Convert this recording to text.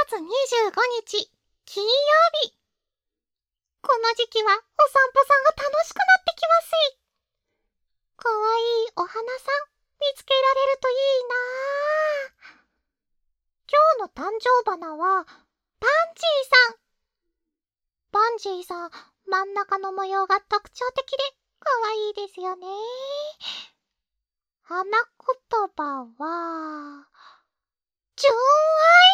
月25日、金曜日。この時期はお散歩さんが楽しくなってきますい。かわいいお花さん見つけられるといいなあ。今日の誕生花はパンジーさん。パンジーさん、真ん中の模様が特徴的でかわいいですよね。花言葉は、純愛。